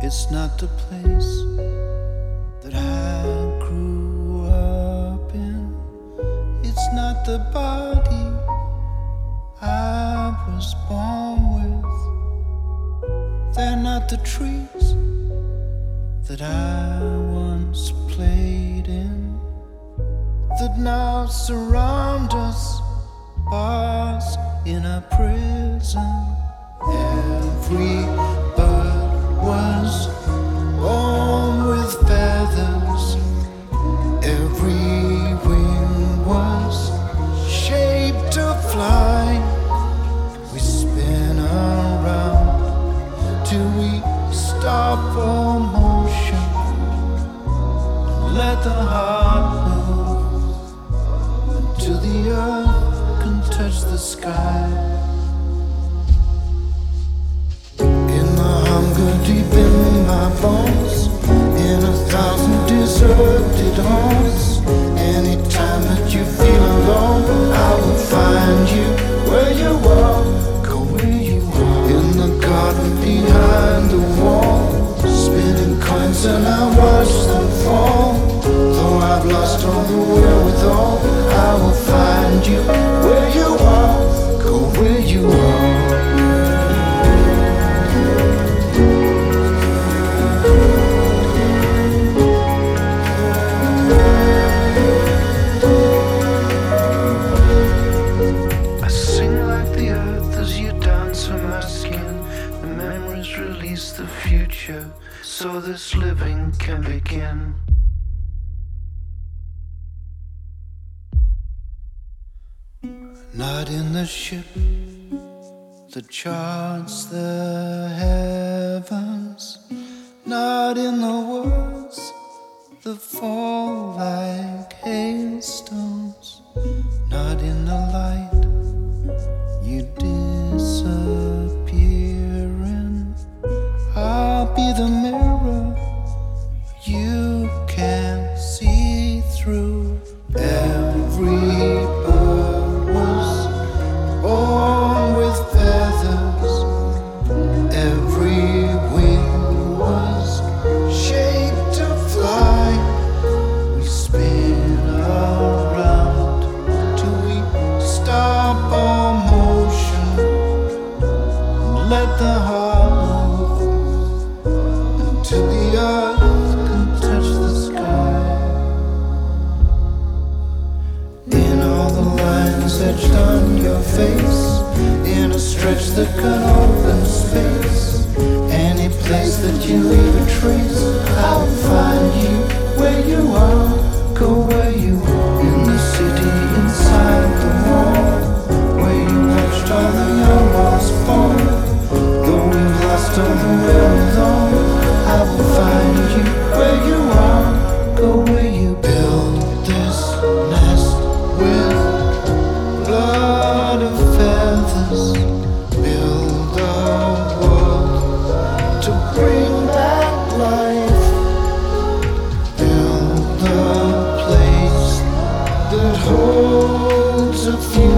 It's not the place that I grew up in. It's not the body I was born with. They're not the trees that I once played in, that now surround us, bars in a prison. Every bird was born with feathers, every wing was shaped to fly. We spin around till we stop for motion, let the heart move until the earth can touch the sky. Deep in my bones, in 1,000 deserted homes. Anytime that you feel alone, I will find you where you are, go where you are. In the garden behind the wall, spinning coins and I watch them fall. Though I've lost all the wherewithal, I will find you where you are, go where you are. Release the future so this living can begin. Not in the ship that charts the heavens, not in the words that fall like hailstones, not in the light you disappear in. I'll be the mirror you can't see through. Every bird was born with feathers, every wing was shaped to fly. We spin around till we stop all motion and let the heart move till the earth can touch the sky. In all the lines etched on your face, in a stretch that can open space, any place that you leave a trace, I'll find you where you are, go where you are. In the city inside the wall, where you watched all the young ones fall. Though we've lost all the wherewithal, I will find you where you are, go where you build this nest with blood of feathers, build a world to bring back life, build a place that holds a future.